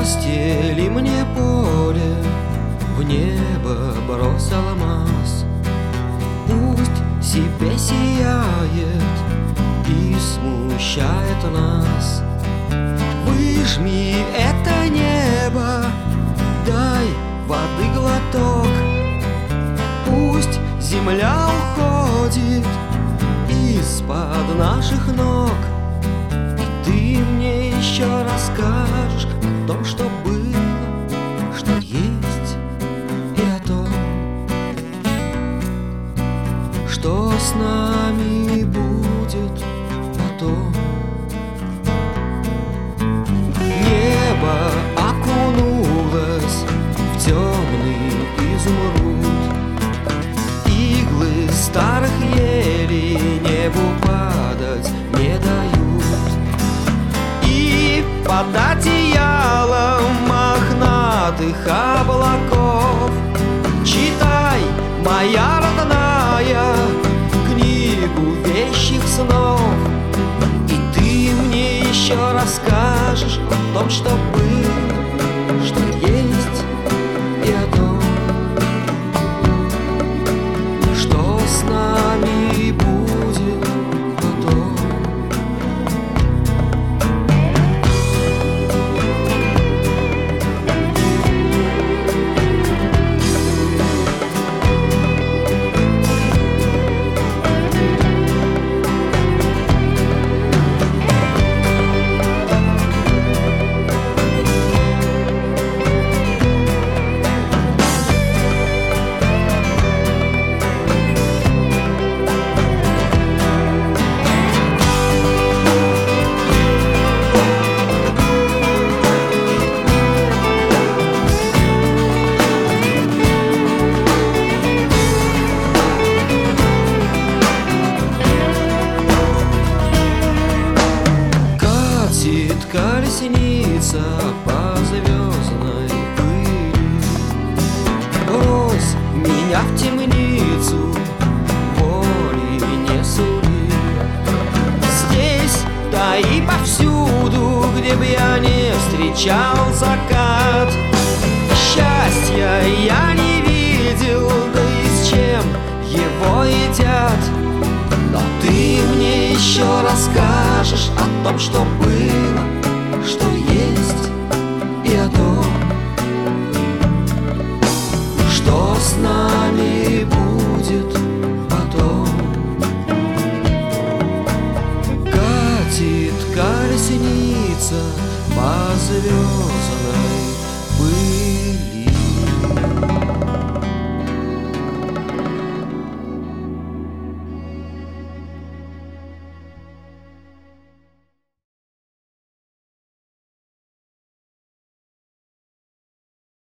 Постели мне поле, в небо брось алмаз. Пусть себе сияет и смущает нас. Выжми это небо, дай воды глоток. Пусть земля уходит из-под наших ног. И ты мне еще расскажешь о том, что было, что есть, и о том, что с нами будет потом. Небо окунулось в темный изумруд. Иглы старых елей небу падать не дают. И под одеялом мохнатых облаков читай, моя родная, книгу вещих снов. И ты мне еще расскажешь о том, что было, что есть, и о том, что с нами будет потом. Колесница по звездной пыли. Брось меня в темницу, воли не суди. Здесь, да и повсюду, где б я не встречал закат, счастья я не видел, да и с чем его едят. Но ты мне еще расскажешь о том, что было, что